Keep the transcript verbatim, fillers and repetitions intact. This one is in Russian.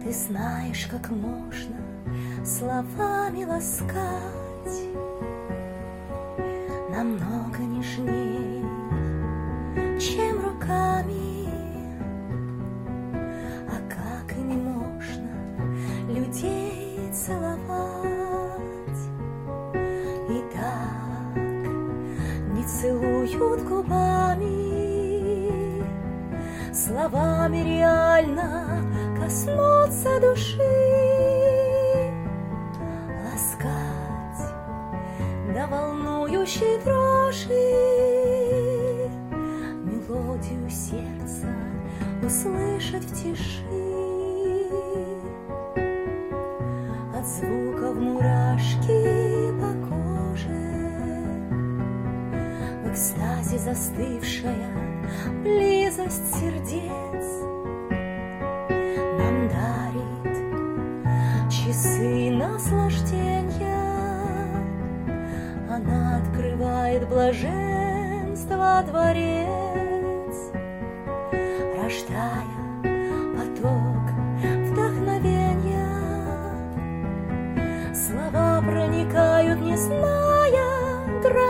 Ты знаешь, как можно словами ласкать, намного нежней, чем руками. А как ими можно людей целовать? И так не целуют губами, словами реально коснуться души, ласкать до волнующей дрожи, мелодию сердца услышать в тиши. От звуков мурашки по коже, в экстазе застывшая близость сердец нам дарит часы наслаждения. Она открывает блаженство дворец, рождая поток вдохновения. Слова проникают, не зная границ.